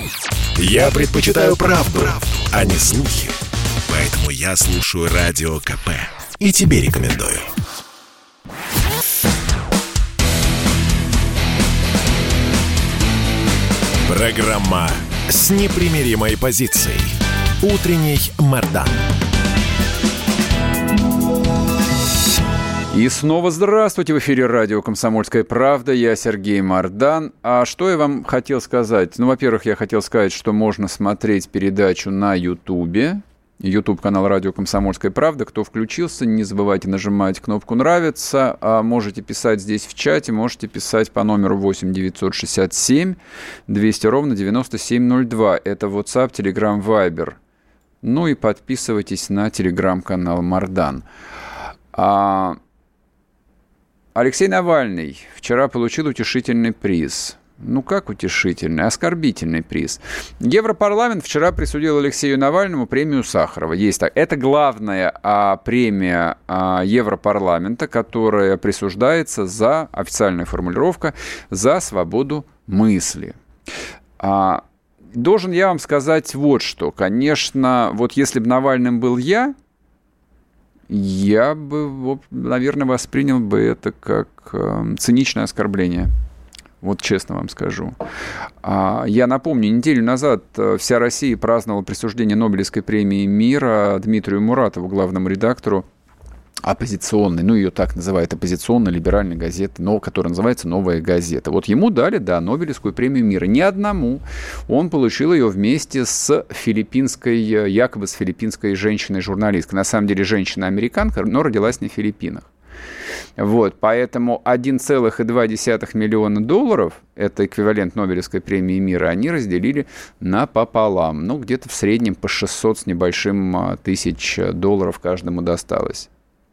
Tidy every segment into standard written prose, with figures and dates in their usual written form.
Я предпочитаю правду, а не слухи. Поэтому я слушаю Радио КП. И тебе рекомендую. Программа с непримиримой позицией. Утренний Мардан. И снова здравствуйте. В эфире радио «Комсомольская правда». Я Сергей Мардан. А что я вам хотел сказать? Ну, во-первых, я хотел сказать, что можно смотреть передачу на Ютубе. YouTube-канал «Радио Комсомольская правда». Кто включился, не забывайте нажимать кнопку «Нравится». А можете писать здесь в чате, можете писать по номеру 8 967 200 ровно 9702. Это WhatsApp, Telegram, Viber. Ну и подписывайтесь на телеграм-канал «Мардан». Алексей Навальный вчера получил утешительный приз. Ну, как утешительный? Оскорбительный приз. Европарламент вчера присудил Алексею Навальному премию Сахарова. Есть так. Это главная премия Европарламента, которая присуждается за, официальная формулировка, за свободу мысли. Должен я вам сказать вот что. Конечно, вот если бы Навальным был я бы, наверное, воспринял бы это как циничное оскорбление. Вот честно вам скажу. Я напомню, неделю назад вся Россия праздновала присуждение Нобелевской премии мира Дмитрию Муратову, главному редактору оппозиционной, ну, ее так называют, оппозиционной либеральной газеты, но, которая называется «Новая газета». Вот ему дали, да, Нобелевскую премию мира. Не одному. Он получил ее вместе с филиппинской, якобы с филиппинской женщиной-журналисткой. На самом деле женщина-американка, но родилась на Филиппинах. Вот, поэтому 1,2 миллиона долларов, это эквивалент Нобелевской премии мира, они разделили напополам. Ну, где-то в среднем по 600 с небольшим тысяч долларов каждому досталось.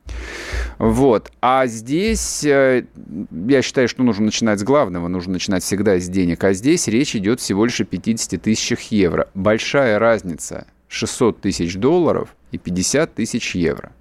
Вот. А здесь, я считаю, что нужно начинать с главного, нужно начинать всегда с денег. А здесь речь идет всего лишь о 50 тысячах евро. Большая разница. 600 тысяч долларов и 50 тысяч евро.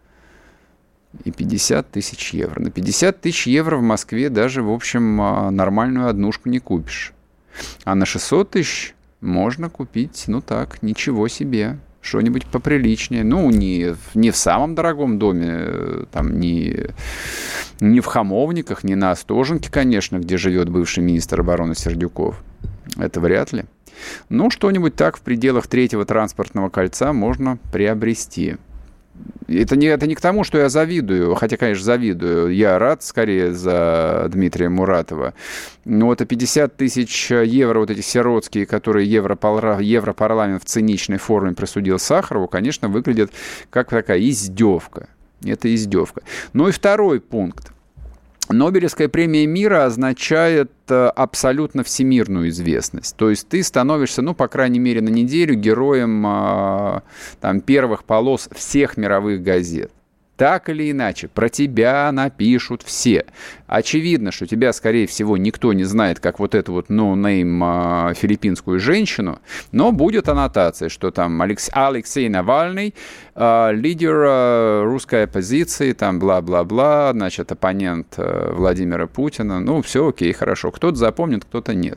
И 50 тысяч евро. На 50 тысяч евро в Москве даже, в общем, нормальную однушку не купишь. А на 600 тысяч можно купить, ну так, ничего себе. Что-нибудь поприличнее. Ну, не в самом дорогом доме, там, не в Хамовниках, не на Остоженке, конечно, где живет бывший министр обороны Сердюков. Это вряд ли. Ну, что-нибудь так в пределах 3-го транспортного кольца можно приобрести. Это не к тому, что я завидую, хотя, конечно, завидую. Я рад скорее за Дмитрия Муратова. Но вот 50 тысяч евро, вот эти сиротские, которые Европарламент в циничной форме присудил Сахарову, конечно, выглядят как такая издевка. Это издевка. Ну и второй пункт. Нобелевская премия мира означает абсолютно всемирную известность. То есть ты становишься, ну, по крайней мере, на неделю героем там, первых полос всех мировых газет. Так или иначе, про тебя напишут все. Очевидно, что тебя, скорее всего, никто не знает, как вот эту вот no-name филиппинскую женщину, но будет аннотация, что там Алексей Навальный, лидер русской оппозиции, там бла-бла-бла, значит, оппонент Владимира Путина. Ну, все окей, хорошо. Кто-то запомнит, кто-то нет.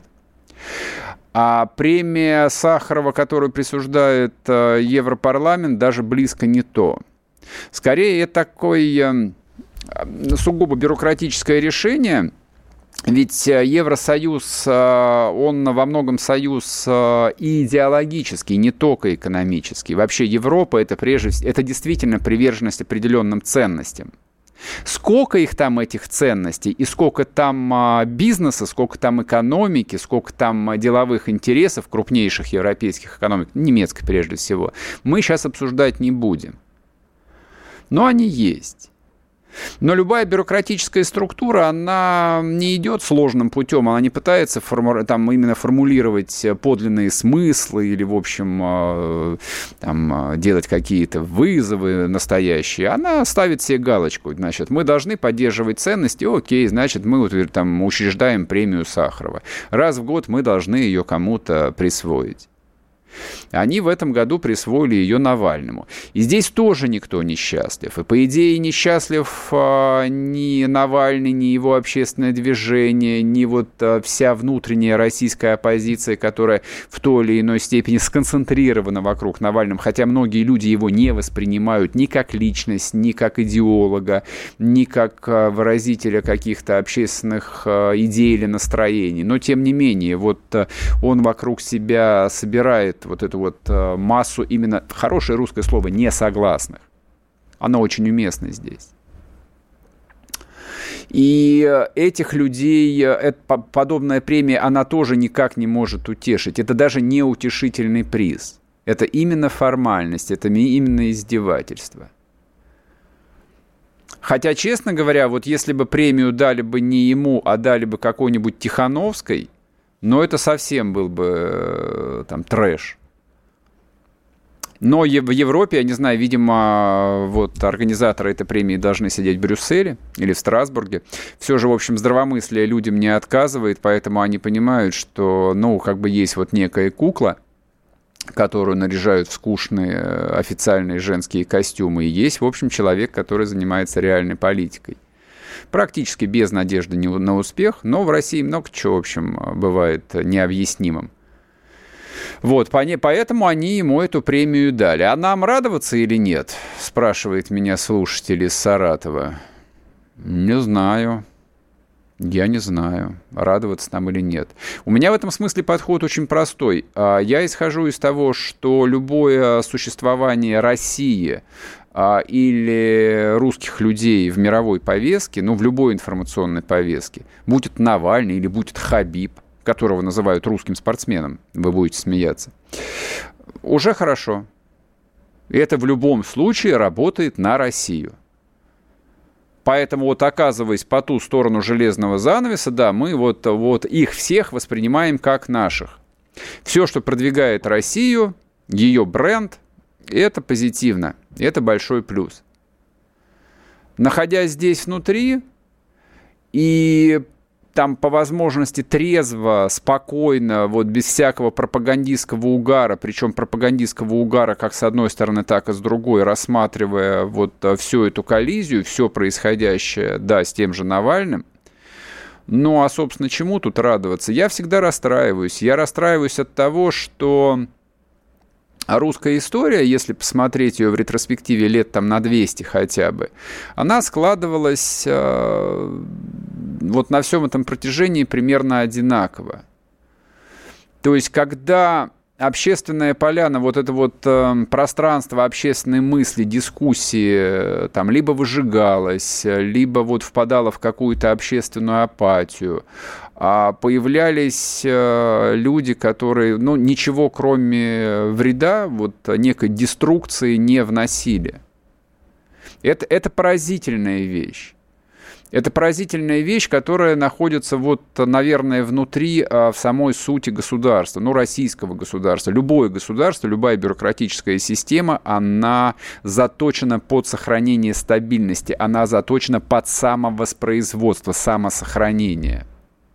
А премия Сахарова, которую присуждает Европарламент, даже близко не то. Скорее, это такое сугубо бюрократическое решение, ведь Евросоюз, он во многом союз и идеологический, не только экономический. Вообще Европа это действительно приверженность определенным ценностям. Сколько их там, этих ценностей, и сколько там бизнеса, сколько там экономики, сколько там деловых интересов крупнейших европейских экономик, немецкой прежде всего, мы сейчас обсуждать не будем. Но они есть. Но любая бюрократическая структура, она не идет сложным путем, она не пытается там, именно формулировать подлинные смыслы или, в общем, там, делать какие-то вызовы настоящие. Она ставит себе галочку. Значит, мы должны поддерживать ценности, окей, значит, мы там, учреждаем премию Сахарова. Раз в год мы должны ее кому-то присвоить. Они в этом году присвоили ее Навальному. И здесь тоже никто не счастлив. И, по идее, не счастлив ни Навальный, ни его общественное движение, ни вот вся внутренняя российская оппозиция, которая в той или иной степени сконцентрирована вокруг Навального, хотя многие люди его не воспринимают ни как личность, ни как идеолога, ни как выразителя каких-то общественных идей или настроений. Но, тем не менее, вот он вокруг себя собирает вот эту вот массу, именно хорошее русское слово, несогласных. Оно очень уместно здесь. И этих людей, подобная премия, она тоже никак не может утешить. Это даже не утешительный приз. Это именно формальность, это именно издевательство. Хотя, честно говоря, вот если бы премию дали бы не ему, а дали бы какой-нибудь Тихановской, но это совсем был бы там трэш. Но в Европе, я не знаю, видимо, вот организаторы этой премии должны сидеть в Брюсселе или в Страсбурге. Все же, в общем, здравомыслие людям не отказывает, поэтому они понимают, что, ну, как бы есть вот некая кукла, которую наряжают в скучные официальные женские костюмы, и есть, в общем, человек, который занимается реальной политикой. Практически без надежды на успех, но в России много чего, в общем, бывает необъяснимым. Вот, поэтому они ему эту премию дали. А нам радоваться или нет? Спрашивает меня слушатель из Саратова. Не знаю. Я не знаю, радоваться нам или нет. У меня в этом смысле подход очень простой. Я исхожу из того, что любое существование России или русских людей в мировой повестке, ну, в любой информационной повестке, будет Навальный или будет Хабиб, которого называют русским спортсменом, вы будете смеяться, уже хорошо. И это в любом случае работает на Россию. Поэтому вот, оказываясь по ту сторону железного занавеса, да, мы вот их всех воспринимаем как наших. Все, что продвигает Россию, ее бренд, это позитивно, это большой плюс. Находясь здесь внутри и там по возможности трезво, спокойно, вот без всякого пропагандистского угара, причем пропагандистского угара как с одной стороны, так и с другой, рассматривая вот всю эту коллизию, все происходящее, да, с тем же Навальным. Ну, а, собственно, чему тут радоваться? Я всегда расстраиваюсь. Я расстраиваюсь от того, что русская история, если посмотреть ее в ретроспективе лет там на 200 хотя бы, она складывалась вот на всем этом протяжении примерно одинаково. То есть, когда общественная поляна, вот это вот пространство общественной мысли, дискуссии, там, либо выжигалось, либо вот впадало в какую-то общественную апатию, а появлялись люди, которые, ну, ничего кроме вреда, вот некой деструкции не вносили. Это поразительная вещь. Это поразительная вещь, которая находится, вот, наверное, внутри в самой сути государства, ну, российского государства. Любое государство, любая бюрократическая система, она заточена под сохранение стабильности, она заточена под самовоспроизводство, самосохранение.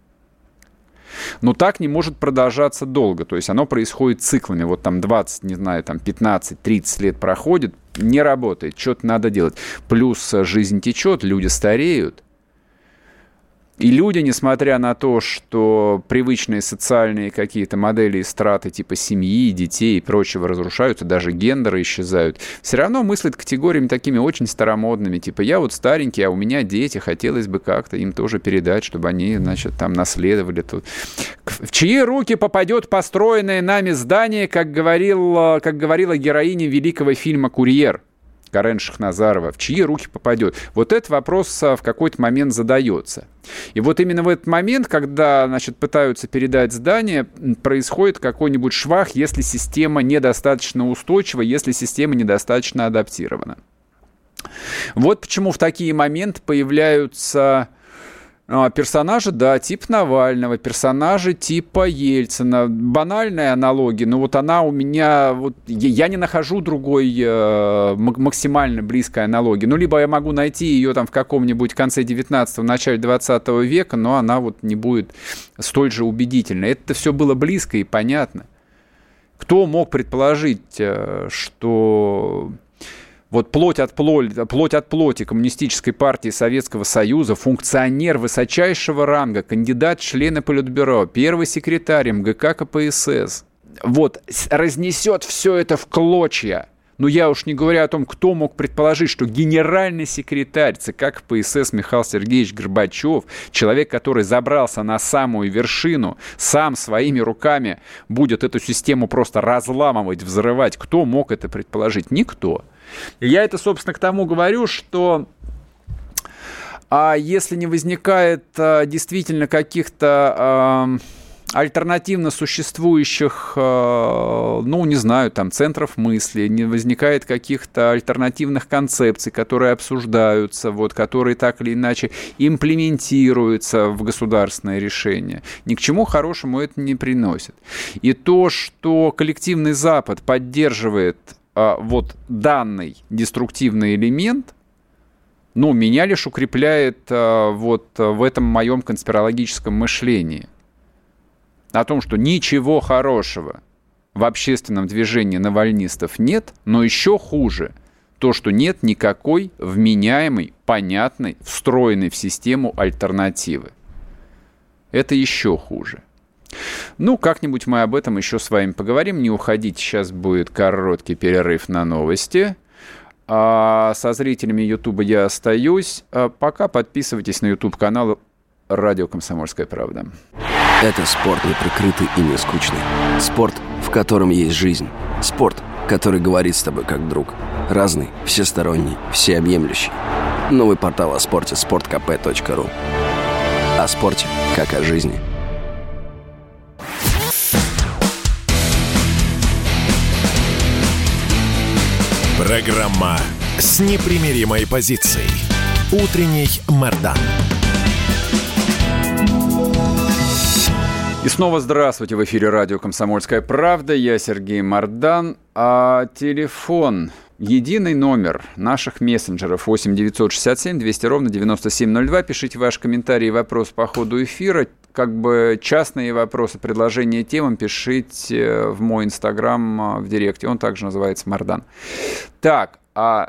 Но так не может продолжаться долго, то есть оно происходит циклами, вот там 20, не знаю, там 15-30 лет проходит, не работает, что-то надо делать. Плюс жизнь течет, люди стареют. И люди, несмотря на то, что привычные социальные какие-то модели и страты типа семьи, детей и прочего разрушаются, даже гендеры исчезают, все равно мыслят категориями такими очень старомодными, типа я вот старенький, а у меня дети, хотелось бы как-то им тоже передать, чтобы они, значит, там наследовали тут. В чьи руки попадет построенное нами здание, как говорила героиня великого фильма «Курьер» Карен Шахназарова, в чьи руки попадет? Вот этот вопрос в какой-то момент задается. И вот именно в этот момент, когда, значит, пытаются передать здание, происходит какой-нибудь швах, если система недостаточно устойчива, если система недостаточно адаптирована. Вот почему в такие моменты появляются персонажи, да, типа Навального, персонажи типа Ельцина. Банальная аналогия, но вот она у меня... Вот, я не нахожу другой максимально близкой аналогии. Ну, либо я могу найти ее там в каком-нибудь конце 19-го, начале 20 века, но она вот не будет столь же убедительной. Это все было близко и понятно. Кто мог предположить, что вот плоть от плоти Коммунистической партии Советского Союза, функционер высочайшего ранга, кандидат в члены Политбюро, первый секретарь МГК КПСС, вот разнесет все это в клочья. Но я уж не говорю о том, кто мог предположить, что генеральный секретарь ЦК КПСС Михаил Сергеевич Горбачев, человек, который забрался на самую вершину, сам своими руками будет эту систему просто разламывать, взрывать. Кто мог это предположить? Никто. И я это, собственно, к тому говорю, что если не возникает действительно каких-то альтернативно существующих, не знаю, там, центров мысли, не возникает каких-то альтернативных концепций, которые обсуждаются, вот, которые так или иначе имплементируются в государственное решение, ни к чему хорошему это не приносит. И то, что коллективный Запад поддерживает вот данный деструктивный элемент, меня лишь укрепляет вот в этом моем конспирологическом мышлении. О том, что ничего хорошего в общественном движении навальнистов нет, но еще хуже то, что нет никакой вменяемой, понятной, встроенной в систему альтернативы. Это еще хуже. Как-нибудь мы об этом еще с вами поговорим. Не уходите, сейчас будет короткий перерыв на новости. Со зрителями Ютуба я остаюсь. Пока подписывайтесь на Ютуб-канал «Радио Комсомольская правда». Это спорт неприкрытый и не скучный. Спорт, в котором есть жизнь. Спорт, который говорит с тобой как друг. Разный, всесторонний, всеобъемлющий. Новый портал о спорте – sportkp.ru. О спорте, как о жизни. Программа с непримиримой позицией. Утренний Мардан. И снова здравствуйте. В эфире радио «Комсомольская правда». Я Сергей Мардан. А телефон, единый номер наших мессенджеров 8 967 200 ровно 9702. Пишите ваши комментарии и вопросы по ходу эфира. Частные вопросы, предложения темам пишите в мой инстаграм в директе. Он также называется Мардан. Так,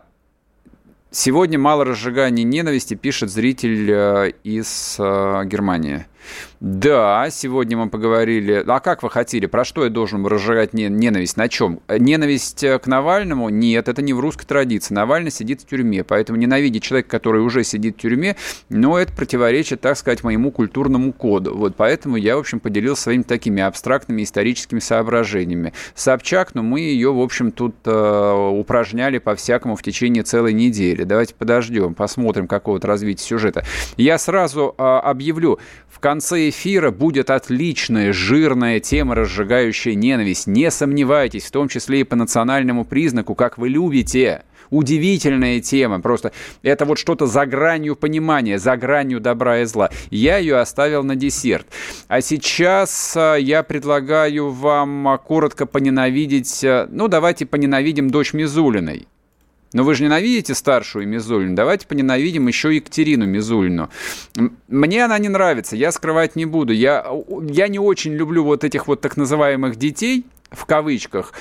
сегодня мало разжигания ненависти, пишет зритель из Германии. Да, сегодня мы поговорили... А как вы хотели? Про что я должен разжигать ненависть? На чем? Ненависть к Навальному? Нет, это не в русской традиции. Навальный сидит в тюрьме, поэтому ненавидеть человека, который уже сидит в тюрьме, это противоречит, так сказать, моему культурному коду. Вот поэтому я, в общем, поделился своими такими абстрактными историческими соображениями. Собчак, мы ее, в общем, тут упражняли по-всякому в течение целой недели. Давайте подождем, посмотрим какого-то развития сюжета. Я сразу объявлю, в конце эфира будет отличная, жирная тема, разжигающая ненависть. Не сомневайтесь, в том числе и по национальному признаку, как вы любите. Удивительная тема. Просто это вот что-то за гранью понимания, за гранью добра и зла. Я ее оставил на десерт. А сейчас я предлагаю вам коротко поненавидеть... давайте поненавидим дочь Мизулиной. Но вы же ненавидите старшую Мизулину. Давайте поненавидим еще Екатерину Мизулину. Мне она не нравится, я скрывать не буду. Я не очень люблю вот этих вот так называемых детей, в кавычках,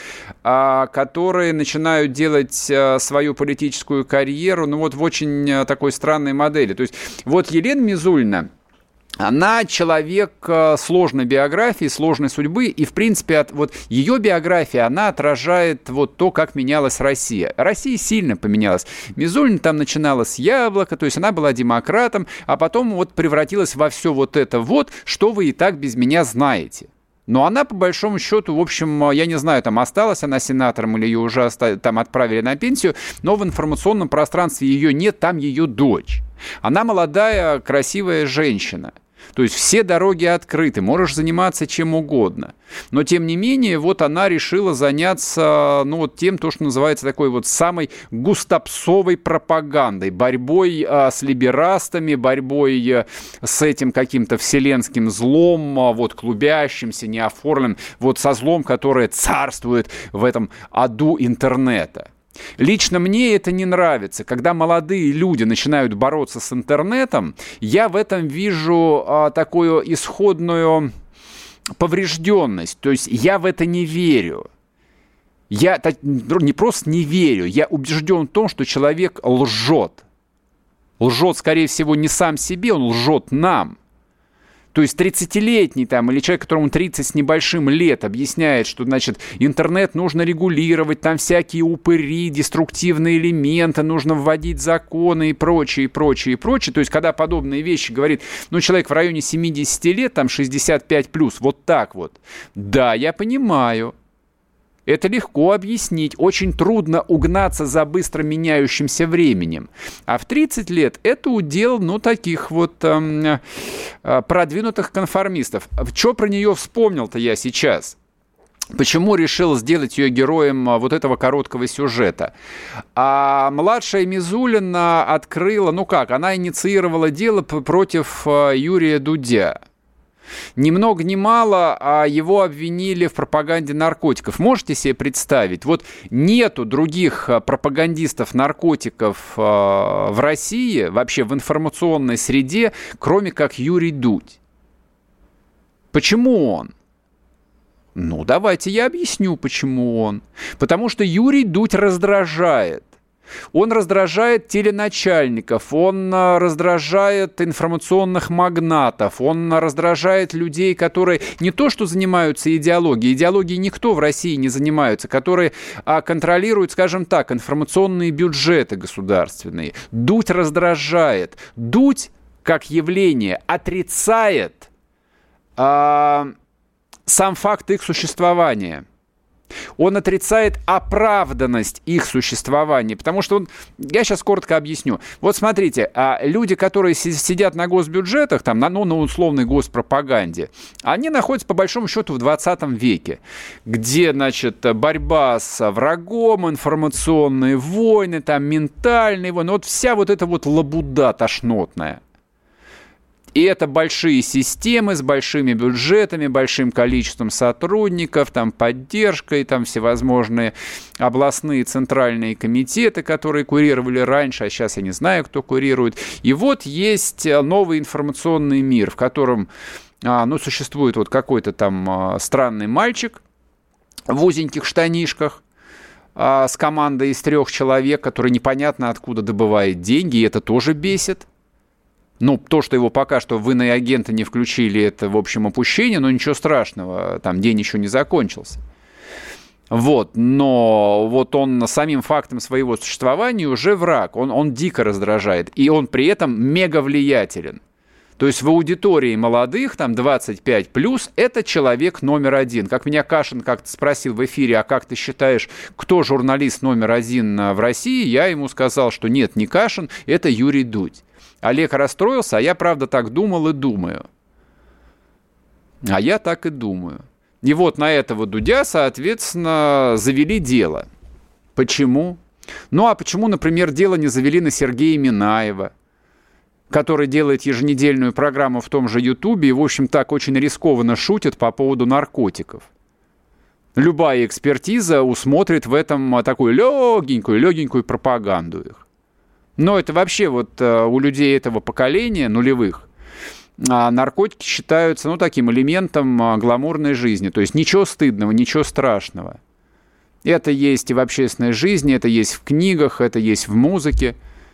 которые начинают делать свою политическую карьеру, в очень такой странной модели. То есть вот Елена Мизулина, она человек сложной биографии, сложной судьбы, и, в принципе, вот ее биография, она отражает вот то, как менялась Россия. Россия сильно поменялась. Мизулина там начинала с яблока, то есть она была демократом, а потом вот превратилась во все вот это вот, что вы и так без меня знаете. Но она, по большому счету, в общем, я не знаю, там осталась она сенатором или ее уже там отправили на пенсию, но в информационном пространстве ее нет, там ее дочь. Она молодая, красивая женщина. То есть все дороги открыты, можешь заниматься чем угодно. Но, тем не менее, вот она решила заняться, тем, то, что называется такой вот самой густопсовой пропагандой, борьбой с либерастами, борьбой с этим каким-то вселенским злом, вот клубящимся, неоформленным, вот со злом, которое царствует в этом аду интернета. Лично мне это не нравится. Когда молодые люди начинают бороться с интернетом, я в этом вижу такую исходную поврежденность. То есть я в это не верю. Я не просто не верю, я убежден в том, что человек лжет. Лжет, скорее всего, не сам себе, он лжет нам. То есть 30-летний там, или человек, которому 30 с небольшим лет, объясняет, что, значит, интернет нужно регулировать, там всякие упыри, деструктивные элементы, нужно вводить законы и прочее, прочее, прочее. То есть когда подобные вещи говорит, человек в районе 70 лет, там 65+, вот так вот. Да, я понимаю. Это легко объяснить. Очень трудно угнаться за быстро меняющимся временем. А в 30 лет это удел, таких вот продвинутых конформистов. Что про нее вспомнил-то я сейчас? Почему решил сделать ее героем вот этого короткого сюжета? А младшая Мизулина открыла, она инициировала дело против Юрия Дудя. Ни много ни мало, а его обвинили в пропаганде наркотиков. Можете себе представить? Вот нету других пропагандистов наркотиков в России, вообще в информационной среде, кроме как Юрий Дудь. Почему он? Давайте я объясню, почему он. Потому что Юрий Дудь раздражает. Он раздражает теленачальников, он раздражает информационных магнатов, он раздражает людей, которые не то что занимаются идеологией никто в России не занимается, которые контролируют, скажем так, информационные бюджеты государственные. Дудь раздражает. Дудь, как явление, отрицает сам факт их существования. Он отрицает оправданность их существования, потому что я сейчас коротко объясню. Вот смотрите, люди, которые сидят на госбюджетах, там, на условной госпропаганде, они находятся, по большому счету, в 20 веке, где, борьба с врагом, информационные войны, там, ментальные войны, вся вот эта вот лабуда тошнотная. И это большие системы с большими бюджетами, большим количеством сотрудников, там, поддержкой, там, всевозможные областные центральные комитеты, которые курировали раньше, а сейчас я не знаю, кто курирует. И вот есть новый информационный мир, в котором существует вот какой-то там странный мальчик в узеньких штанишках, с командой из 3 человек, который непонятно откуда добывает деньги, и это тоже бесит. То, что его пока что в иноагенты не включили, это, в общем, опущение, но ничего страшного, там день еще не закончился. Но вот он самим фактом своего существования уже враг, он дико раздражает, и он при этом мега влиятелен. То есть в аудитории молодых, там 25+, это человек номер 1. Как меня Кашин как-то спросил в эфире, а как ты считаешь, кто журналист номер 1 в России? Я ему сказал, что нет, не Кашин, это Юрий Дудь. Олег расстроился, а я, правда, так думал и думаю. А я так и думаю. И вот на этого Дудя, соответственно, завели дело. Почему? А почему, например, дело не завели на Сергея Минаева, который делает еженедельную программу в том же Ютубе и, в общем, так очень рискованно шутит по поводу наркотиков? Любая экспертиза усмотрит в этом такую легенькую пропаганду их. Но это вообще вот у людей этого поколения, нулевых, наркотики считаются, таким элементом гламурной жизни. То есть ничего стыдного, ничего страшного. Это есть и в общественной жизни, это есть в книгах, это есть в музыке.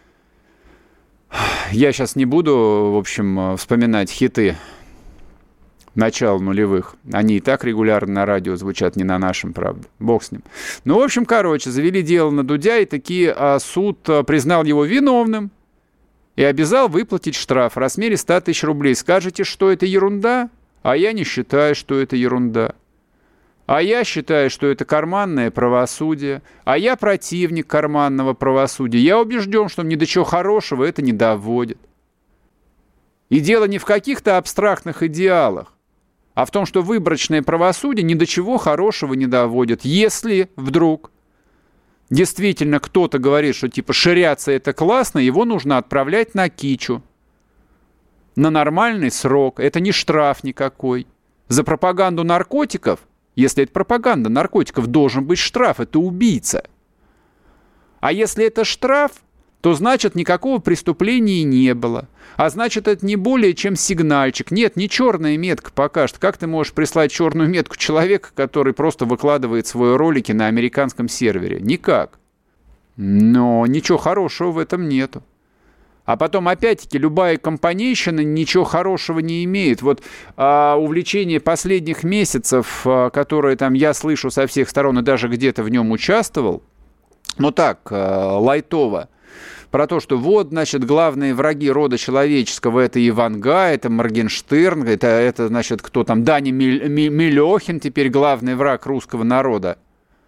Я сейчас не буду, в общем, вспоминать хиты начала нулевых. Они и так регулярно на радио звучат, не на нашем, правда. Бог с ним. В общем, завели дело на Дудя, и таки суд признал его виновным и обязал выплатить штраф в размере 100 000 рублей. Скажете, что это ерунда? А я не считаю, что это ерунда. А я считаю, что это карманное правосудие. А я противник карманного правосудия. Я убежден, что ни до чего хорошего это не доводит. И дело не в каких-то абстрактных идеалах, а в том, что выборочное правосудие ни до чего хорошего не доводит. Если вдруг действительно кто-то говорит, что типа ширяться это классно, его нужно отправлять на кичу, на нормальный срок. Это не штраф никакой. За пропаганду наркотиков, если это пропаганда наркотиков, должен быть штраф. Это убийца. А если это штраф, то значит, никакого преступления не было. А значит, это не более чем сигнальчик. Нет, не черная метка покажет. Как ты можешь прислать черную метку человека, который просто выкладывает свои ролики на американском сервере? Никак. Но ничего хорошего в этом нету. А потом, опять-таки, любая компанейщина ничего хорошего не имеет. Вот увлечение последних месяцев, которое там я слышу со всех сторон и даже где-то в нем участвовал, ну так, лайтово, про то, что вот, значит, главные враги рода человеческого — это Иванга, это Моргенштерн, это значит, кто там, Даня Милехин, теперь главный враг русского народа.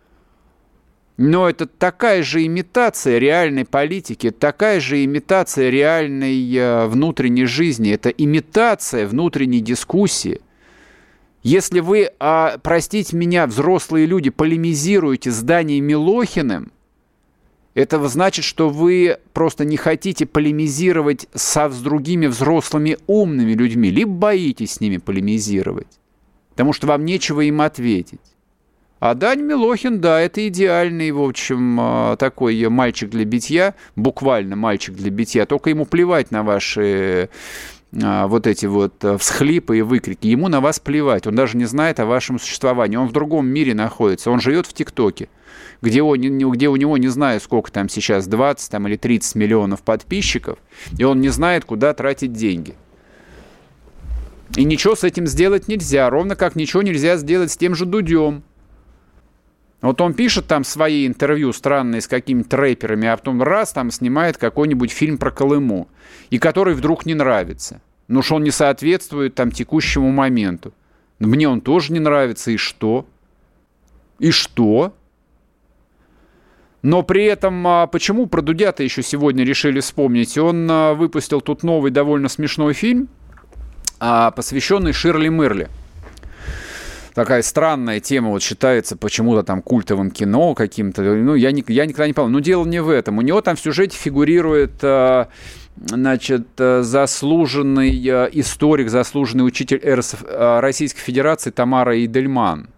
Но это такая же имитация реальной политики, такая же имитация реальной внутренней жизни, это имитация внутренней дискуссии. Если вы, простите меня, взрослые люди, полемизируете с Даней Милохиным, это значит, что вы просто не хотите полемизировать с другими взрослыми умными людьми, либо боитесь с ними полемизировать, потому что вам нечего им ответить. А Даня Милохин, да, это идеальный, в общем, такой мальчик для битья, буквально мальчик для битья, только ему плевать на ваши вот эти вот всхлипы и выкрики. Ему на вас плевать, он даже не знает о вашем существовании, он в другом мире находится, он живет в ТикТоке, где у него, не знаю, сколько там сейчас, 20 там, или 30 миллионов подписчиков, и он не знает, куда тратить деньги. И ничего с этим сделать нельзя, ровно как ничего нельзя сделать с тем же Дудем. Вот он пишет там свои интервью странные с какими-то рэперами, а потом раз там снимает какой-нибудь фильм про Колыму, и который вдруг не нравится. Ну что он не соответствует там текущему моменту. Мне он тоже не нравится, и что? И что? Но при этом, почему про Дудя-то еще сегодня решили вспомнить? Он выпустил тут новый довольно смешной фильм, посвященный Ширли Мырли. Такая странная тема, вот считается почему-то там культовым кино каким-то. Ну, я никогда не понял. Но дело не в этом. У него там в сюжете фигурирует, значит, заслуженный историк, заслуженный учитель Российской Федерации Тамара Идельман,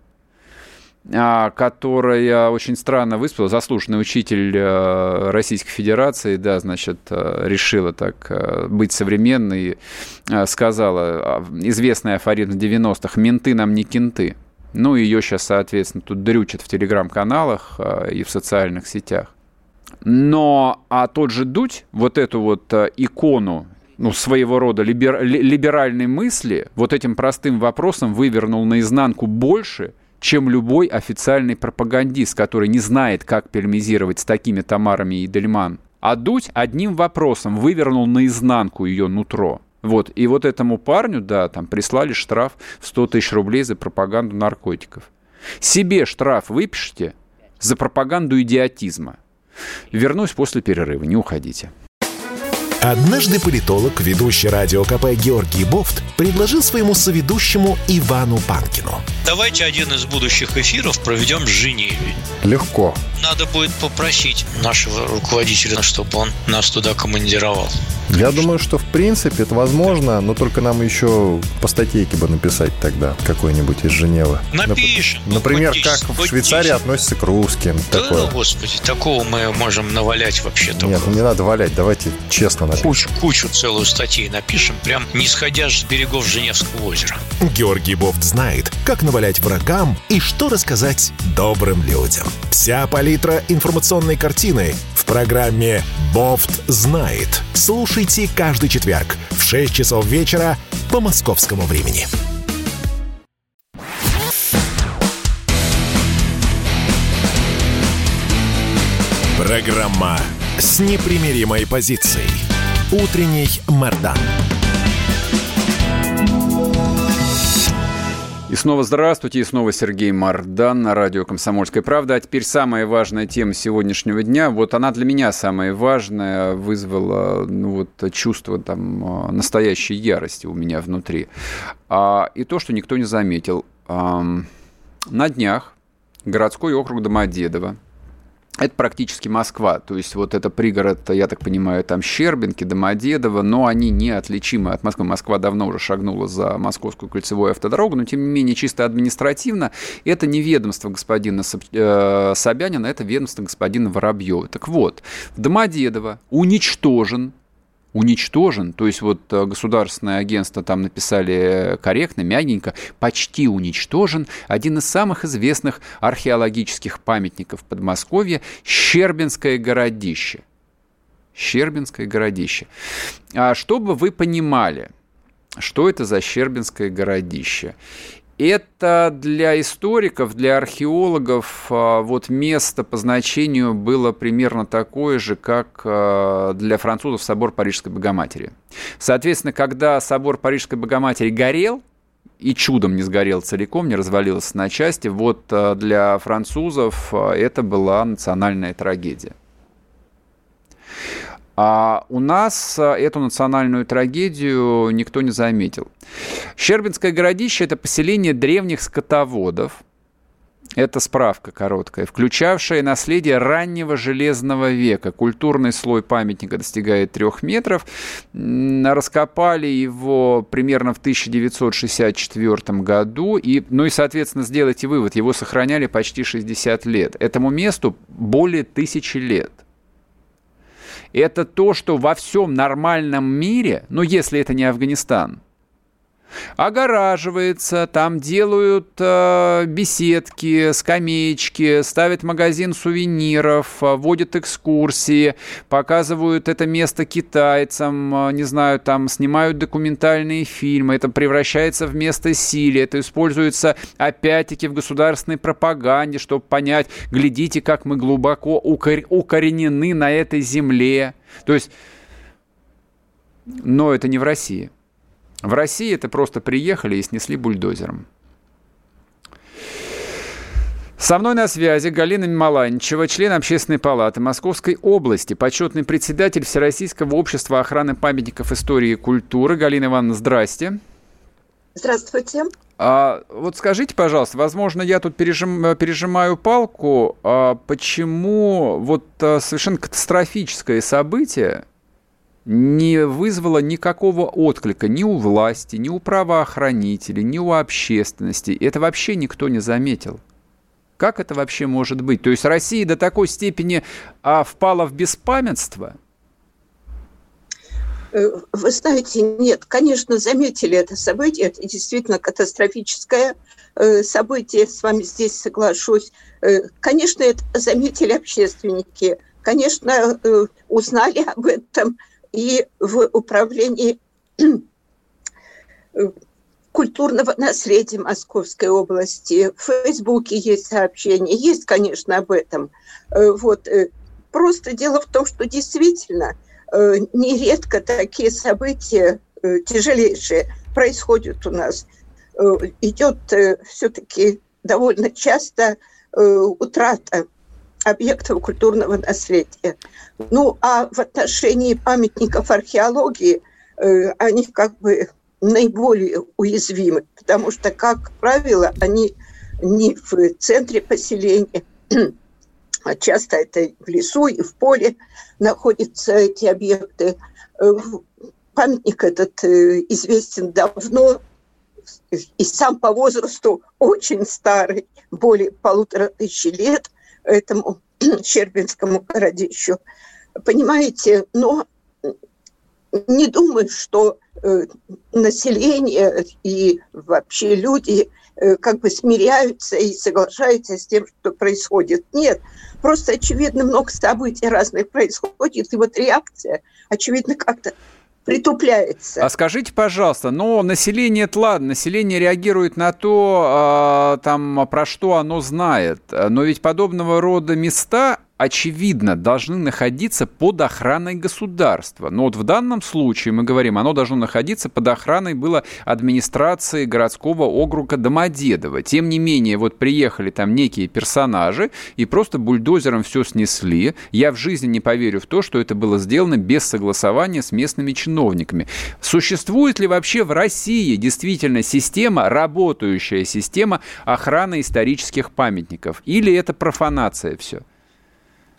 которая очень странно выступила, заслуженный учитель Российской Федерации, да, значит, решила так быть современной, сказала известный афоризм 90-х: «Менты нам не кенты». Ну, ее сейчас, соответственно, тут дрючат в телеграм-каналах и в социальных сетях. Но, тот же Дудь, вот эту вот икону, ну, своего рода либеральной мысли, вот этим простым вопросом вывернул наизнанку больше, чем любой официальный пропагандист, который не знает, как полемизировать с такими Тамарами и Идельман. А Дудь одним вопросом вывернул наизнанку ее нутро. Вот. И вот этому парню, да, там прислали штраф в 100 тысяч рублей за пропаганду наркотиков. Себе штраф выпишите за пропаганду идиотизма. Вернусь после перерыва, не уходите. Однажды политолог, ведущий радио КП Георгий Бофт предложил своему соведущему Ивану Панкину: давайте один из будущих эфиров проведем с Женеве. Легко. Надо будет попросить нашего руководителя, чтобы он нас туда командировал. Я думаю, что в принципе это возможно, но только нам еще по статейке бы написать тогда какой-нибудь из Женевы. Напишем. Например, как в Швейцарии относятся к русским. Да, такое. господи, такого мы можем навалять вообще-то. Нет, не надо валять, давайте честно напишем. Кучу целую статей напишем, прям не сходя с берегов Женевского озера. Георгий Бофт знает, как навалять врагам и что рассказать добрым людям. Вся палитра информационной картины в программе «Бофт знает». Слушайте каждый четверг в 6 часов вечера по московскому времени. Программа с непримиримой позицией. Утренний Мардан. И снова здравствуйте, и снова Сергей Мардан на радио «Комсомольская правда». А теперь самая важная тема сегодняшнего дня. Вот она для меня самая важная, вызвала чувство там, настоящей ярости у меня внутри. И то, что никто не заметил. На днях городской округ Домодедово это практически Москва. То есть вот это пригород, я так понимаю, там Щербинки, Домодедово, но они неотличимы от Москвы. Москва давно уже шагнула за Московскую кольцевую автодорогу, но тем не менее чисто административно это не ведомство господина Собянина, это ведомство господина Воробьева. Так вот, Домодедово уничтожен, то есть вот государственное агентство там написали корректно, мягенько, почти уничтожен один из самых известных археологических памятников Подмосковья – Щербинское городище. Щербинское городище. А чтобы вы понимали, что это за Щербинское городище? Это для историков, для археологов вот место по значению было примерно такое же, как для французов собор Парижской Богоматери. Соответственно, когда собор Парижской Богоматери горел, и чудом не сгорел целиком, не развалился на части, вот для французов это была национальная трагедия. А у нас эту национальную трагедию никто не заметил. Щербинское городище – это поселение древних скотоводов. Это справка короткая, включавшая наследие раннего железного века. Культурный слой памятника достигает 3 метров. Раскопали его примерно в 1964 году. И, соответственно, сделайте вывод, его сохраняли почти 60 лет. Этому месту более 1000 лет. Это то, что во всем нормальном мире, если это не Афганистан, огораживается, там делают беседки, скамеечки, ставят магазин сувениров, водят экскурсии, показывают это место китайцам, не знаю, там снимают документальные фильмы, это превращается в место силы, это используется опять-таки в государственной пропаганде, чтобы понять, глядите, как мы глубоко укоренены на этой земле. То есть, но это не в России. В России это просто приехали и снесли бульдозером. Со мной на связи Галина Маланичева, член Общественной палаты Московской области, почетный председатель Всероссийского общества охраны памятников истории и культуры. Галина Ивановна, здрасте. Здравствуйте. Вот скажите, пожалуйста, возможно, я тут пережимаю палку, почему вот совершенно катастрофическое событие не вызвало никакого отклика ни у власти, ни у правоохранителей, ни у общественности. Это вообще никто не заметил. Как это вообще может быть? То есть Россия до такой степени впала в беспамятство? Вы знаете, нет, конечно, заметили это событие. Это действительно катастрофическое событие, с вами здесь соглашусь. Конечно, это заметили общественники. Конечно, узнали об этом и в управлении культурного наследия Московской области. В Фейсбуке есть сообщения, есть, конечно, об этом. Просто дело в том, что действительно нередко такие события тяжелейшие происходят у нас. Идет все-таки довольно часто утрата объектов культурного наследия. А в отношении памятников археологии они как бы наиболее уязвимы, потому что, как правило, они не в центре поселения, а часто это в лесу и в поле находятся эти объекты. Памятник этот известен давно и сам по возрасту очень старый, более 1500 лет, этому Щербинскому городищу. Понимаете, но не думаю, что население и вообще люди как бы смиряются и соглашаются с тем, что происходит. Нет, просто, очевидно, много событий разных происходит, и вот реакция, очевидно, как-то притупляется. А скажите, пожалуйста, население-то ладно, население реагирует на то, про что оно знает, но ведь подобного рода места, очевидно, должны находиться под охраной государства. Но вот в данном случае, мы говорим, оно должно находиться под охраной было администрации городского округа Домодедово. Тем не менее, вот приехали там некие персонажи и просто бульдозером все снесли. Я в жизни не поверю в то, что это было сделано без согласования с местными чиновниками. Существует ли вообще в России действительно работающая система охраны исторических памятников? Или это профанация все?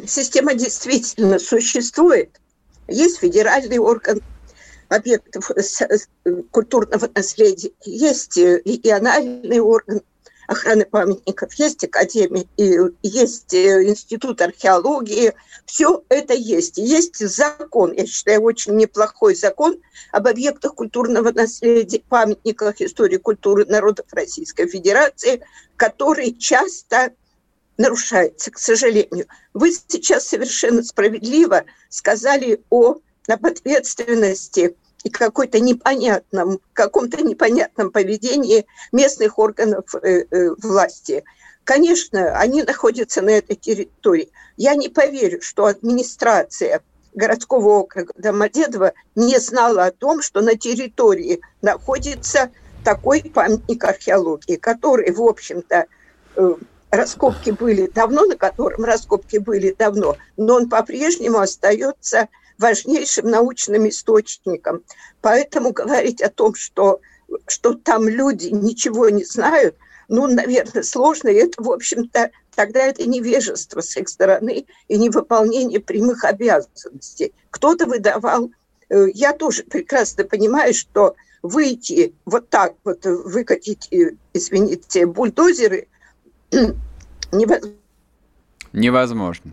система действительно существует. Есть федеральный орган объектов культурного наследия, есть региональный орган охраны памятников, есть академия, есть институт археологии. Все это есть. Есть закон, я считаю, очень неплохой закон об объектах культурного наследия, памятниках истории культуры народов Российской Федерации, который часто нарушается, к сожалению. Вы сейчас совершенно справедливо сказали об ответственности и каком-то непонятном поведении местных органов власти. Конечно, они находятся на этой территории. Я не поверю, что администрация городского округа Домодедово не знала о том, что на территории находится такой памятник археологии, который, в общем-то, раскопки были давно, но он по-прежнему остается важнейшим научным источником. Поэтому говорить о том, что там люди ничего не знают, наверное, сложно. И это, в общем-то, тогда это невежество с их стороны и невыполнение прямых обязанностей. Кто-то выдавал... Я тоже прекрасно понимаю, что выйти вот так вот, выкатить, извините, бульдозеры невозможно.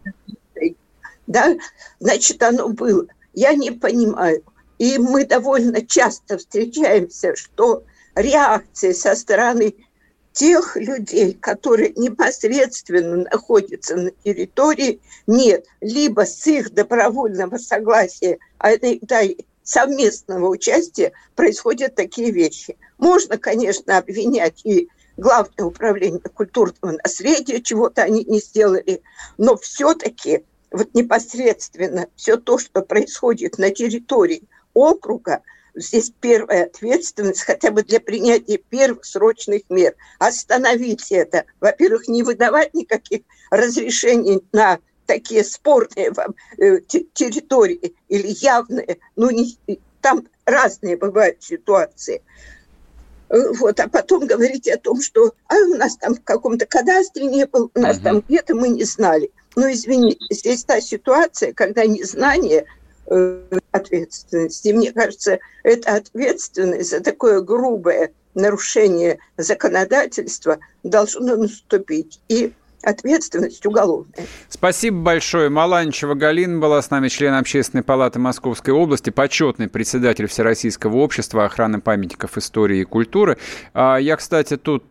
Да, значит, оно было. Я не понимаю. И мы довольно часто встречаемся, что реакции со стороны тех людей, которые непосредственно находятся на территории, нет. Либо с их добровольного согласия, а иногда и совместного участия происходят такие вещи. Можно, конечно, обвинять и Главное управление культурного наследия, чего-то они не сделали, но все-таки вот непосредственно все то, что происходит на территории округа, здесь первая ответственность хотя бы для принятия первых срочных мер. Остановить это. Во-первых, не выдавать никаких разрешений на такие спорные территории или явные. Там разные бывают ситуации. Вот, а потом говорить о том, что у нас там в каком-то кадастре не было, у нас там где-то мы не знали. Извините, здесь та ситуация, когда незнание ответственности, мне кажется, это ответственность за такое грубое нарушение законодательства должно наступить. И ответственность уголовная. Спасибо большое. Маланичева Галина была с нами, член Общественной палаты Московской области, почетный председатель Всероссийского общества охраны памятников истории и культуры. Я, кстати, тут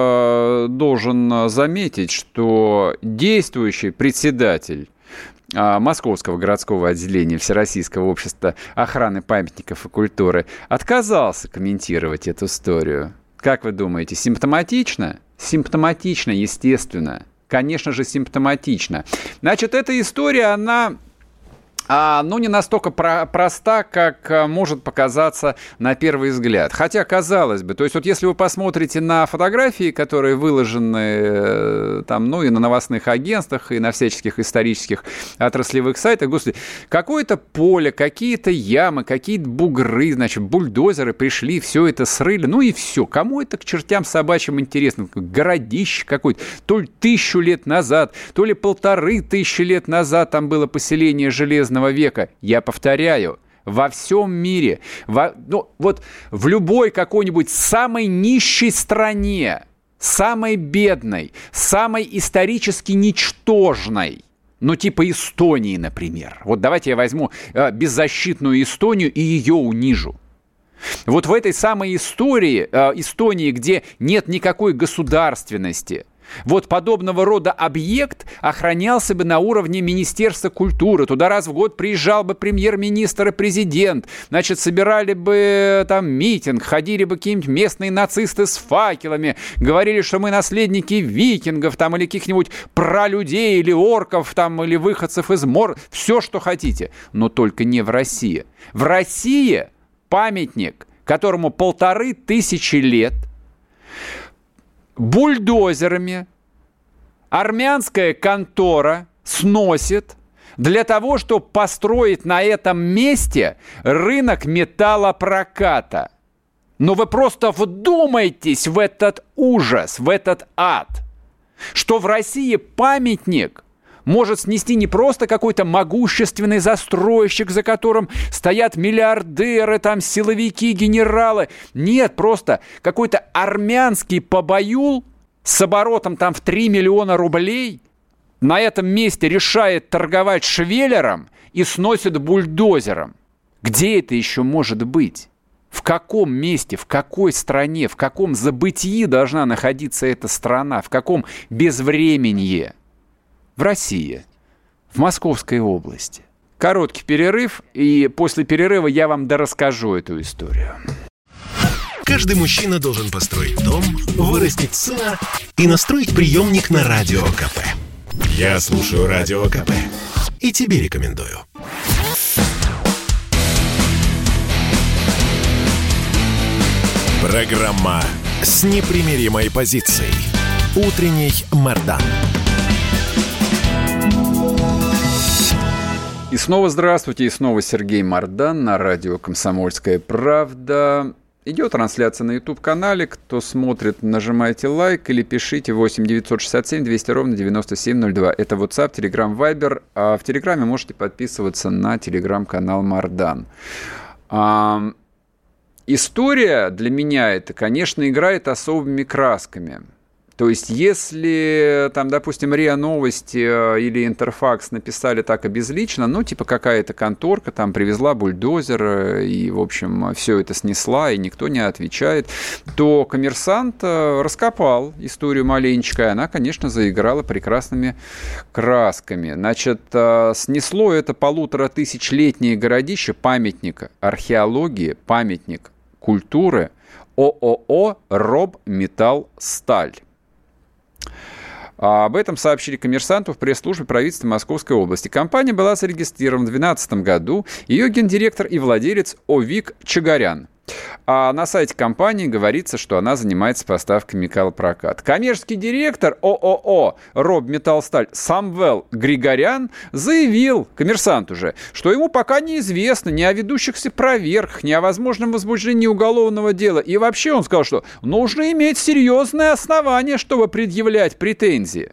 должен заметить, что действующий председатель Московского городского отделения Всероссийского общества охраны памятников и культуры отказался комментировать эту историю. Как вы думаете, симптоматично? Симптоматично, естественно. Конечно же, симптоматично. Значит, эта история, она не настолько проста, как может показаться на первый взгляд. Хотя, казалось бы, то есть вот если вы посмотрите на фотографии, которые выложены там, и на новостных агентствах, и на всяческих исторических отраслевых сайтах, господи, какое-то поле, какие-то ямы, какие-то бугры, значит, бульдозеры пришли, все это срыли, и все. Кому это к чертям собачьим интересно? Городище какое-то, то ли 1000 лет назад, то ли 1500 лет назад там было поселение Железного века. Я повторяю, во всем мире, в любой какой-нибудь самой нищей стране, самой бедной, самой исторически ничтожной, типа Эстонии, например. Вот давайте я возьму беззащитную Эстонию и ее унижу. Вот в этой самой Эстонии, где нет никакой государственности, вот подобного рода объект охранялся бы на уровне Министерства культуры. Туда раз в год приезжал бы премьер-министр и президент. Значит, собирали бы там митинг, ходили бы какие-нибудь местные нацисты с факелами, говорили, что мы наследники викингов там, или каких-нибудь пралюдей, или орков, там, или выходцев из мор. Все, что хотите. Но только не в России. В России памятник, которому 1500 лет, бульдозерами армянская контора сносит для того, чтобы построить на этом месте рынок металлопроката. Но вы просто вдумайтесь в этот ужас, в этот ад, что в России памятник может снести не просто какой-то могущественный застройщик, за которым стоят миллиардеры, там, силовики, генералы. Нет, просто какой-то армянский побаюл с оборотом там в 3 миллиона рублей на этом месте решает торговать швеллером и сносит бульдозером. Где это еще может быть? В каком месте, в какой стране, в каком забытии должна находиться эта страна, в каком безвременье? В России, в Московской области. Короткий перерыв, и после перерыва я вам дорасскажу эту историю. Каждый мужчина должен построить дом, вырастить сына и настроить приемник на Радио КП. Я слушаю Радио КП и тебе рекомендую. Программа с непримиримой позицией. Утренний Мардан. И снова здравствуйте, и снова Сергей Мардан на радио «Комсомольская правда». Идет трансляция на YouTube-канале. Кто смотрит, нажимайте лайк или пишите 8 967 200 ровно 9702. Это WhatsApp, Telegram, Viber. А в Телеграме можете подписываться на телеграм-канал Мардан. История для меня это, конечно, играет особыми красками. То есть, если, там, допустим, РИА Новости или Интерфакс написали так обезлично, ну, типа какая-то конторка там привезла бульдозер и, в общем, все это снесла, и никто не отвечает, то Коммерсант раскопал историю маленечко, и она, конечно, заиграла прекрасными красками. Значит, снесло это 1500-летнее городище, памятник археологии, памятник культуры ООО «Робметаллсталь». Об этом сообщили «Коммерсанту» в пресс-службе правительства Московской области. Компания была зарегистрирована в 2012 году. Ее гендиректор и владелец Овик Чагарян. А на сайте компании говорится, что она занимается поставкой металлопроката. Коммерческий директор ООО «Робметаллсталь» Самвел Григорян заявил, «Коммерсант» уже, что ему пока неизвестно ни о ведущихся проверках, ни о возможном возбуждении уголовного дела. И вообще он сказал, что нужно иметь серьезное основание, чтобы предъявлять претензии.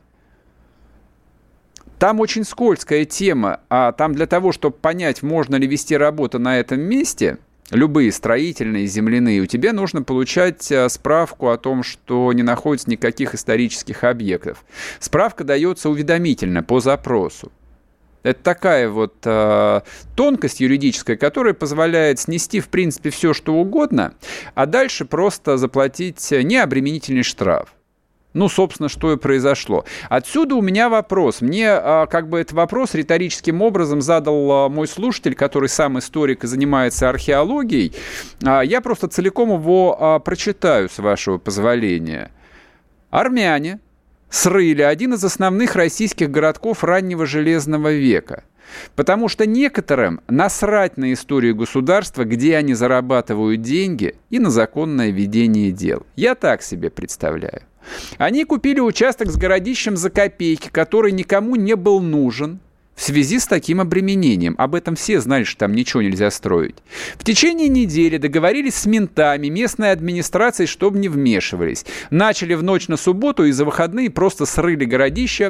Там очень скользкая тема, а там для того, чтобы понять, можно ли вести работу на этом месте, любые строительные, земляные, у тебя нужно получать справку о том, что не находится никаких исторических объектов. Справка дается уведомительно по запросу. Это такая вот тонкость юридическая, которая позволяет снести, в принципе, все, что угодно, а дальше просто заплатить необременительный штраф. Ну, собственно, что и произошло. Отсюда у меня вопрос. Мне как бы этот вопрос риторическим образом задал мой слушатель, который сам историк и занимается археологией. Я просто целиком его прочитаю, с вашего позволения. Армяне срыли один из основных российских городков раннего Железного века. Потому что некоторым насрать на историю государства, где они зарабатывают деньги, и на законное ведение дел. Я так себе представляю. Они купили участок с городищем за копейки, который никому не был нужен в связи с таким обременением. Об этом все знали, что там ничего нельзя строить. В течение недели договорились с ментами, местной администрацией, чтобы не вмешивались. Начали в ночь на субботу и за выходные просто срыли городище.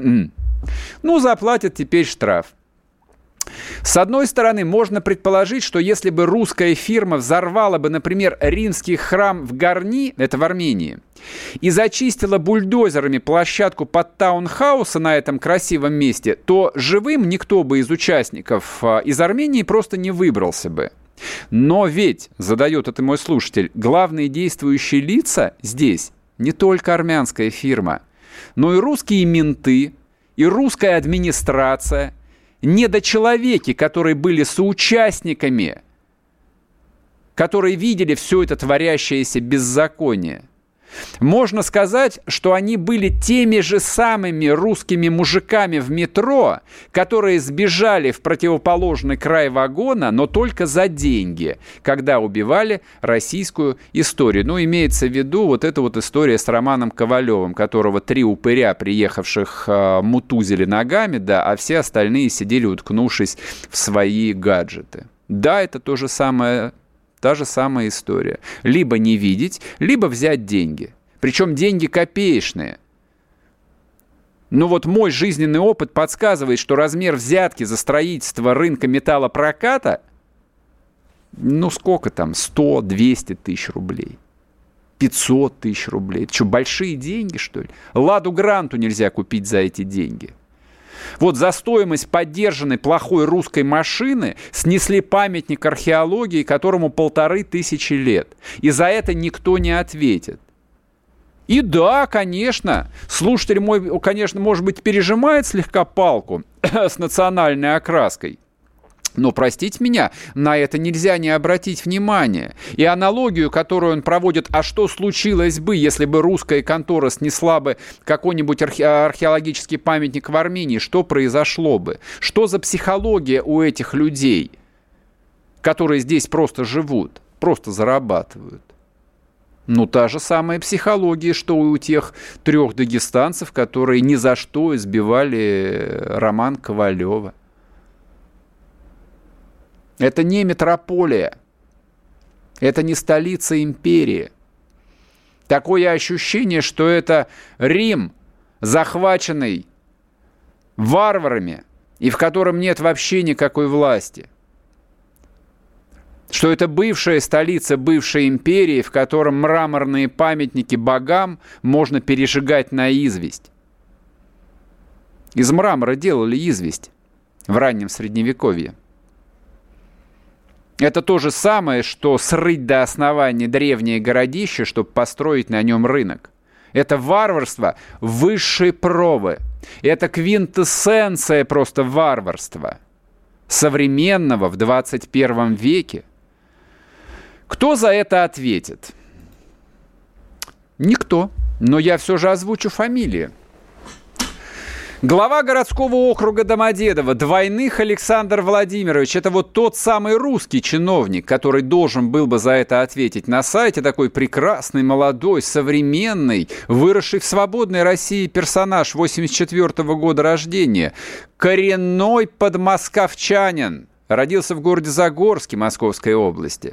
Ну, заплатят теперь штраф. С одной стороны, можно предположить, что если бы русская фирма взорвала бы, например, римский храм в Гарни, это в Армении, и зачистила бульдозерами площадку под таунхауса на этом красивом месте, то живым никто бы из участников из Армении просто не выбрался бы. Но ведь, задает это мой слушатель, главные действующие лица здесь не только армянская фирма, но и русские менты, и русская администрация, недочеловеки, которые были соучастниками, которые видели все это творящееся беззаконие. Можно сказать, что они были теми же самыми русскими мужиками в метро, которые сбежали в противоположный край вагона, но только за деньги, когда убивали российскую историю. Ну, имеется в виду вот эта вот история с Романом Ковалевым, которого 3 упыря, приехавших, мутузили ногами, да, а все остальные сидели, уткнувшись в свои гаджеты. Да, это то же самое. Та же самая история. Либо не видеть, либо взять деньги. Причем деньги копеечные. Но вот мой жизненный опыт подсказывает, что размер взятки за строительство рынка металлопроката, ну сколько там, 100-200 тысяч рублей, 500 тысяч рублей. Это что, большие деньги, что ли? «Ладу Гранту» нельзя купить за эти деньги. Вот за стоимость поддержанной плохой русской машины снесли памятник археологии, которому 1500 лет. И за это никто не ответит. И да, конечно, слушатель мой, конечно, может быть, пережимает слегка палку с национальной окраской. Но, простите меня, на это нельзя не обратить внимания. И аналогию, которую он проводит, а что случилось бы, если бы русская контора снесла бы какой-нибудь археологический памятник в Армении, что произошло бы? Что за психология у этих людей, которые здесь просто живут, просто зарабатывают? Ну, та же самая психология, что и у тех 3 дагестанцев, которые ни за что избивали Романа Ковалева. Это не метрополия, это не столица империи. Такое ощущение, что это Рим, захваченный варварами, и в котором нет вообще никакой власти. Что это бывшая столица бывшей империи, в котором мраморные памятники богам можно пережигать на известь. Из мрамора делали известь в раннем Средневековье. Это то же самое, что срыть до основания древнее городище, чтобы построить на нем рынок. Это варварство высшей пробы. Это квинтэссенция просто варварства. Современного в 21 веке. Кто за это ответит? Никто. Но я все же озвучу фамилии. Глава городского округа Домодедово, Двойных Александр Владимирович. Это вот тот самый русский чиновник, который должен был бы за это ответить. На сайте такой прекрасный, молодой, современный, выросший в свободной России персонаж 84 года рождения. Коренной подмосковчанин. Родился в городе Загорске Московской области.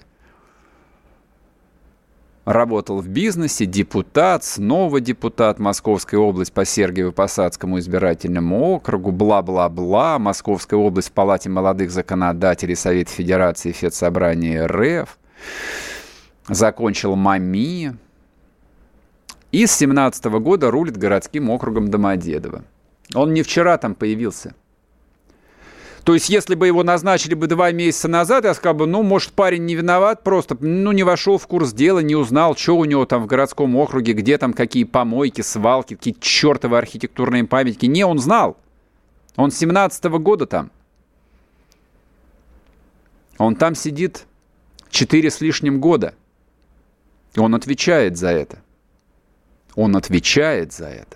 Работал в бизнесе, депутат, снова депутат Московской области по Сергиево-Посадскому избирательному округу, бла-бла-бла, Московская область в Палате молодых законодателей Совета Федерации и Федсобрания РФ. Закончил МАМИ. И с 2017 года рулит городским округом Домодедово. Он не вчера там появился. То есть, если бы его назначили бы 2 месяца назад, я сказал бы, ну, может, парень не виноват, просто, ну, не вошел в курс дела, не узнал, что у него там в городском округе, где там какие помойки, свалки, какие чертовы архитектурные памятники. Не, он знал. Он с 2017 года там. Он там сидит 4 с лишним года. И он отвечает за это. Он отвечает за это.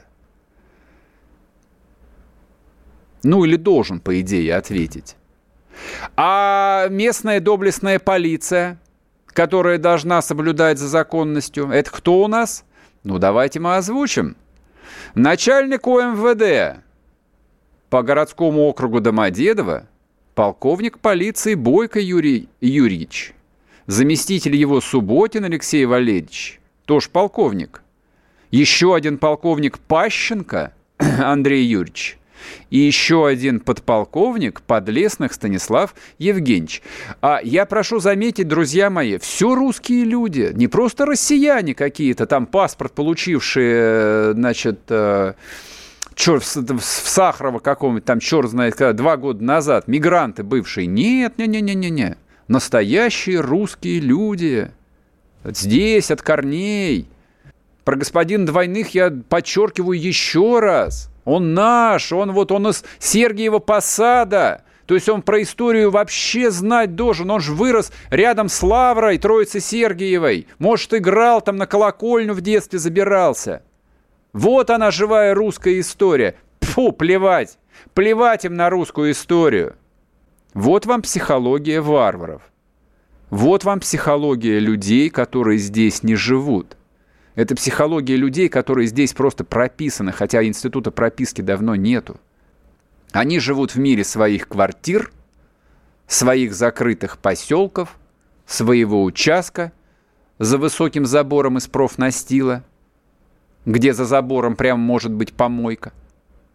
Ну, или должен, по идее, ответить. А местная доблестная полиция, которая должна соблюдать за законностью, это кто у нас? Ну, давайте мы озвучим. Начальник ОМВД по городскому округу Домодедово, полковник полиции Бойко Юрий Юрьевич. Заместитель его Субботин Алексей Валерьевич, тоже полковник. Еще один полковник Пащенко Андрей Юрьевич. И еще один подполковник Подлесных Станислав Евгеньевич. А я прошу заметить, друзья мои, все русские люди, не просто россияне какие-то, там паспорт получившие, значит, в Сахарово каком-нибудь, там черт знает когда, 2 года назад, мигранты бывшие. Нет, не. Настоящие русские люди. Здесь, от корней. Про господина Двойных я подчеркиваю еще раз. Он наш, он из Сергиева Посада. То есть он про историю вообще знать должен. Он же вырос рядом с Лаврой Троицы Сергиевой. Может, играл там на колокольню в детстве, забирался. Вот она, живая русская история. Фу, плевать. Плевать им на русскую историю. Вот вам психология варваров. Вот вам психология людей, которые здесь не живут. Это психология людей, которые здесь просто прописаны, хотя института прописки давно нету. Они живут в мире своих квартир, своих закрытых поселков, своего участка за высоким забором из профнастила, где за забором прямо может быть помойка.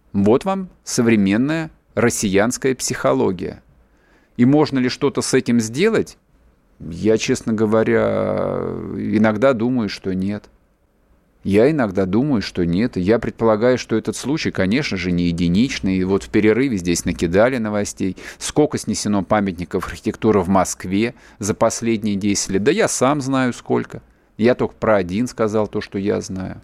Вот вам современная россиянская психология. И можно ли что-то с этим сделать? Я, честно говоря, иногда думаю, что нет. Я предполагаю, что этот случай, конечно же, не единичный. И вот в перерыве здесь накидали новостей. Сколько снесено памятников архитектуры в Москве за последние 10 лет? Да я сам знаю сколько. Я только про один сказал то, что я знаю.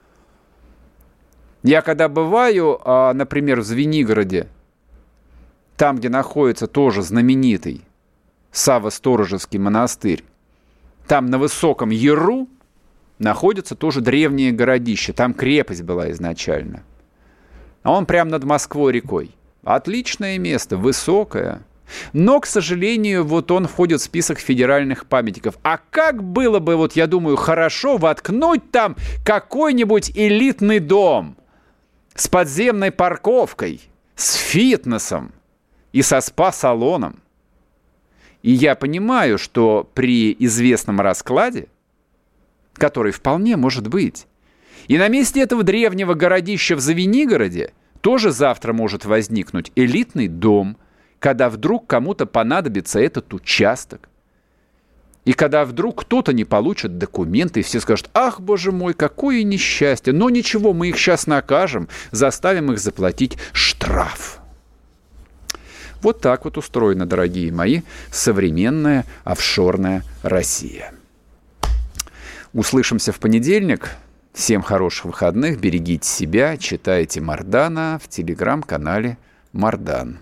Я когда бываю, например, в Звенигороде, там, где находится тоже знаменитый Савво-Сторожевский монастырь, там на высоком яру находится тоже древнее городище. Там крепость была изначально. А он прямо над Москвой рекой. Отличное место, высокое. Но, к сожалению, вот он входит в список федеральных памятников. А как было бы, вот я думаю, хорошо воткнуть там какой-нибудь элитный дом с подземной парковкой, с фитнесом и со спа-салоном. И я понимаю, что при известном раскладе, который вполне может быть, и на месте этого древнего городища в Звенигороде тоже завтра может возникнуть элитный дом, когда вдруг кому-то понадобится этот участок. И когда вдруг кто-то не получит документы, и все скажут: ах, боже мой, какое несчастье. Но ничего, мы их сейчас накажем, заставим их заплатить штраф. Вот так вот устроена, дорогие мои, современная офшорная Россия. Услышимся в понедельник. Всем хороших выходных, берегите себя, читайте Мардана в телеграм-канале Мардан.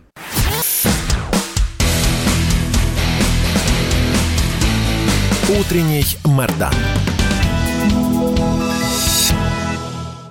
Утренний Мардан.